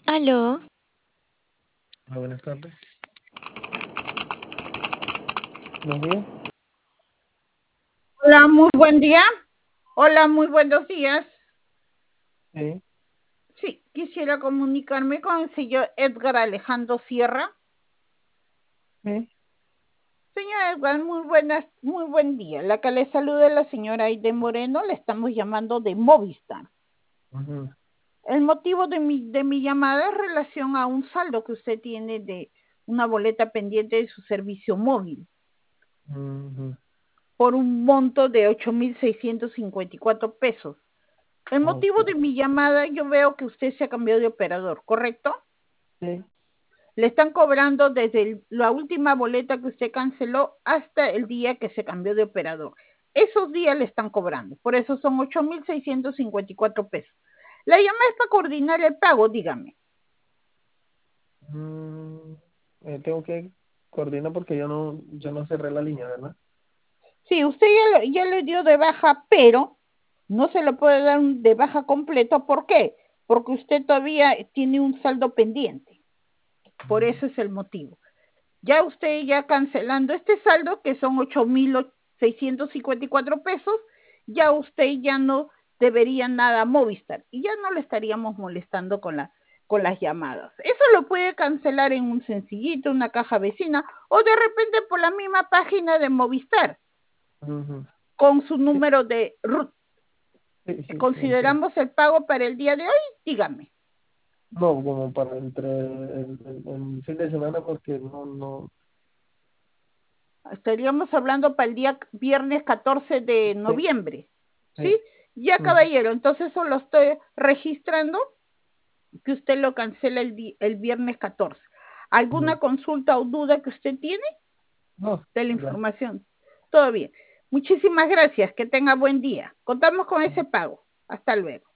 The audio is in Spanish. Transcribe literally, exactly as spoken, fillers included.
Aló, Hola, buenas tardes. Buenos días. Hola, muy buen día. Hola, muy buenos días. Sí, Sí, quisiera comunicarme con el señor Edgar Alejandro Sierra. sí. Señor Edgar, muy buenas, muy buen día. La que le saluda es la señora Aide Moreno, le estamos llamando de Movistar. Ujú, El motivo de mi, de mi llamada es relación a un saldo que usted tiene de una boleta pendiente de su servicio móvil ujú. por un monto de ocho mil seiscientos cincuenta y cuatro pesos. El Ok. motivo de mi llamada, yo veo que usted se ha cambiado de operador, ¿correcto? Sí. Le están cobrando desde el- la última boleta que usted canceló hasta el día que se cambió de operador. Esos días le están cobrando. Por eso son ocho mil seiscientos cincuenta y cuatro pesos. La llamada es para coordinar el pago, dígame. Mm, eh, tengo que coordinar porque yo no, yo no cerré la línea, ¿verdad? Sí, usted ya, lo- ya le dio de baja, pero no se lo puede dar un- de baja completo. ¿Por qué? Porque usted todavía tiene un saldo pendiente. Por Ujú, eso es el motivo. Ya usted ya cancelando este saldo, que son ocho mil seiscientos cincuenta y cuatro pesos, ya usted ya no debería nada a Movistar y ya no le estaríamos molestando con, la, con las llamadas. Eso lo puede cancelar en un sencillito, una caja vecina o de repente por la misma página de Movistar ujú. con su Sí, número de R U sí, T. sí, sí, entiendo. ¿Consideramos el pago para el día de hoy? Dígame. No, como para entre el, el- el fin de semana porque no, no. Estaríamos hablando para el día viernes catorce de Sí, noviembre, ¿sí? sí. Ya, Ujú, caballero, entonces eso lo estoy registrando, que usted lo cancela el, el viernes catorce. ¿Alguna ujú. consulta o duda que usted tiene No, de la ya. información? Todo bien. Muchísimas gracias, que tenga buen día. Contamos con ese pago. Hasta luego.